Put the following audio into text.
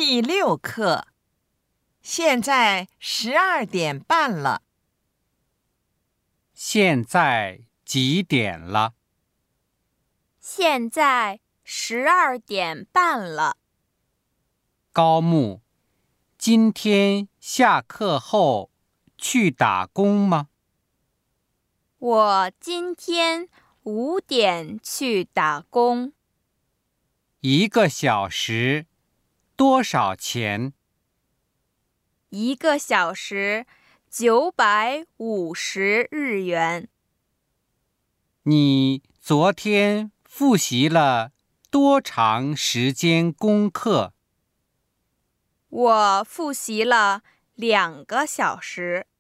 第6课，现在12点半了。 现在几点了？ 现在12点半了。 高木，今天下课后去打工吗？ 我今天5点去打工。 1个小时多少钱 ？1个小时950日元。 你昨天复习了多长时间功课？ 我复习了2个小时。